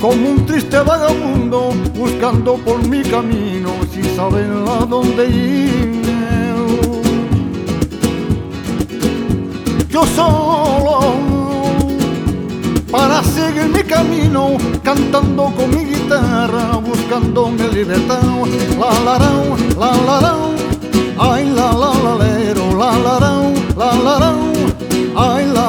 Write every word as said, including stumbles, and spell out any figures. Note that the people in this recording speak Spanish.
como un triste vagabundo buscando por mi camino sin saber a dónde ir. Yo solo para seguir mi camino, cantando con mi guitarra, buscando mi libertad. La la la, la la la.